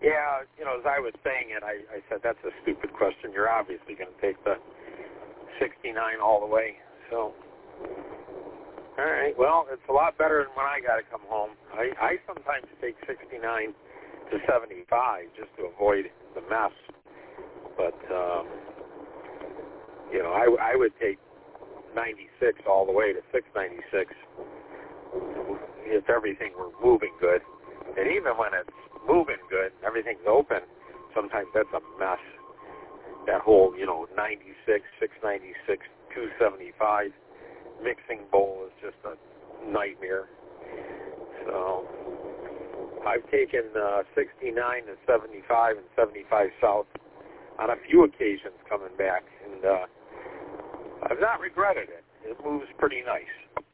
Yeah, as I was saying it, I said that's a stupid question. You're obviously going to take the 69 all the way. So, all right. Well, it's a lot better than when I got to come home. I sometimes take 69 to 75 just to avoid the mess. But, I would take 96 all the way to 696 if everything were moving good. And even when it's moving good, everything's open, sometimes that's a mess. That whole, 96, 696, 275 mixing bowl is just a nightmare. So I've taken 69 to 75 and 75 south on a few occasions coming back, and I've not regretted it. It moves pretty nice.